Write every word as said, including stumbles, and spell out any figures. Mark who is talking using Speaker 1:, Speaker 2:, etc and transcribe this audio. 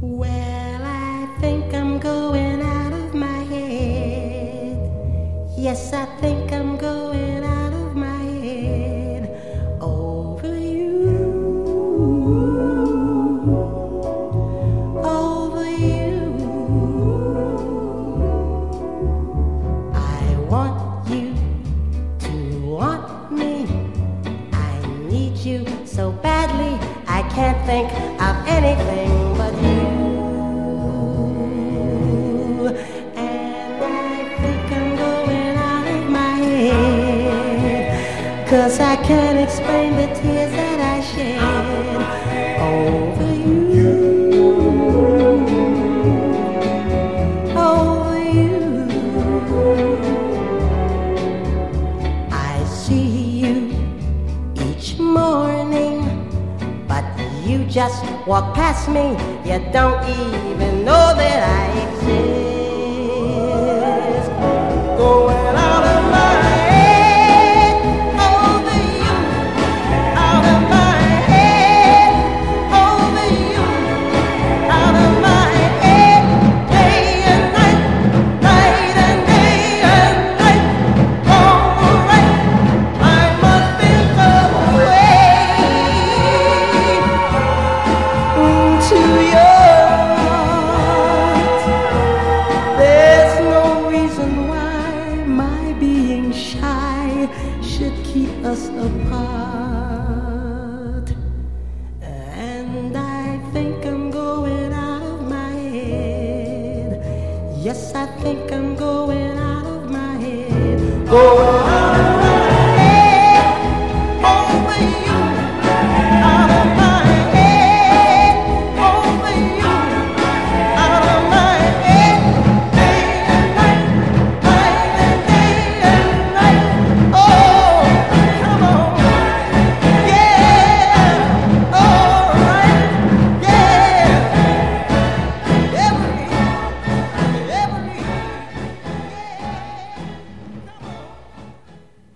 Speaker 1: Well, I think I'm going out of my head. Yes, I think I'm going out of my head over you, over you. I want you to want me. I need you so badly, I can't think of anything but you. And I think I'm going out of my head, 'cause I can't explain the tears that I shed over you, over you. I see you each morning, but you just walk past me. You don't even know that I exist. Going out of my head over you, out of my head over you, out of my head day and night, night and day and night. Alright, I must think of a way to yours. There's no reason why my being shy should keep us apart. And I think I'm going out of my head. Yes, I think I'm going out of my head. Going